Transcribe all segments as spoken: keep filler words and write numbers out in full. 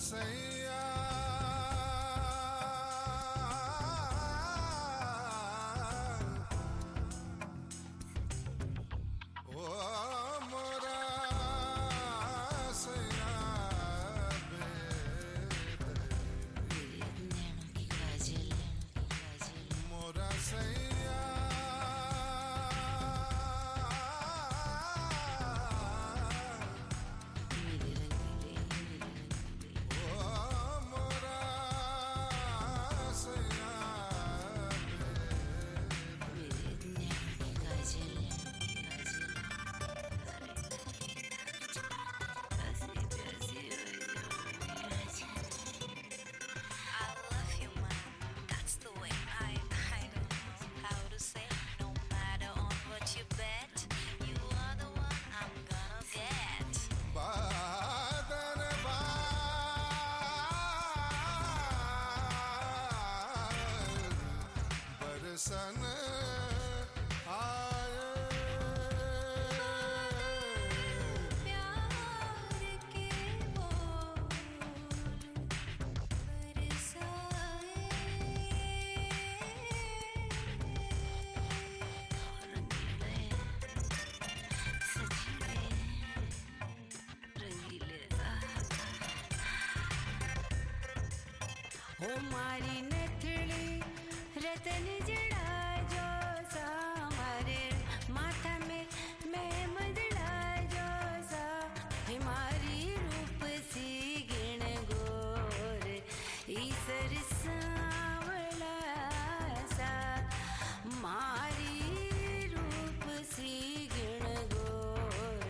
सैया ओ मोरा सैया मोरा सैया सन आए प्यार के बोल बरसाए रंगीले हो मारी नथड़ी रतन जड़ा जो सा हमारे माथा में मैं मदड़ा जो सा हमारी रूप सी गिण गोर ईसर सावला सा मारी रूप सी गिण गोर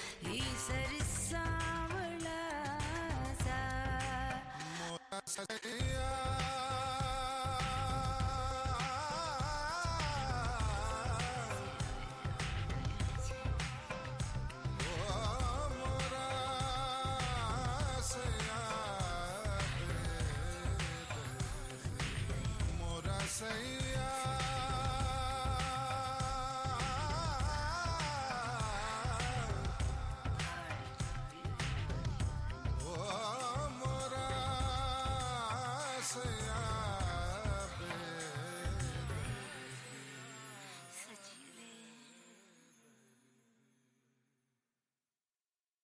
ईसर सावला सा